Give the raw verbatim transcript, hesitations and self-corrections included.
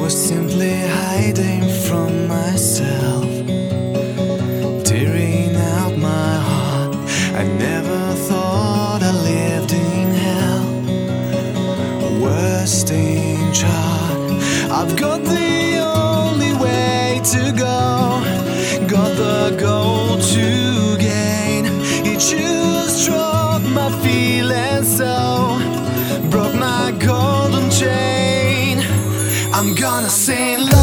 was simply hiding from myself, tearing out my heart. I never thought I lived in hell. Worst in charge. I've got the only way to go, got the goal to gain. It just struck my feelings so, broke my golden chain. I'm gonna sing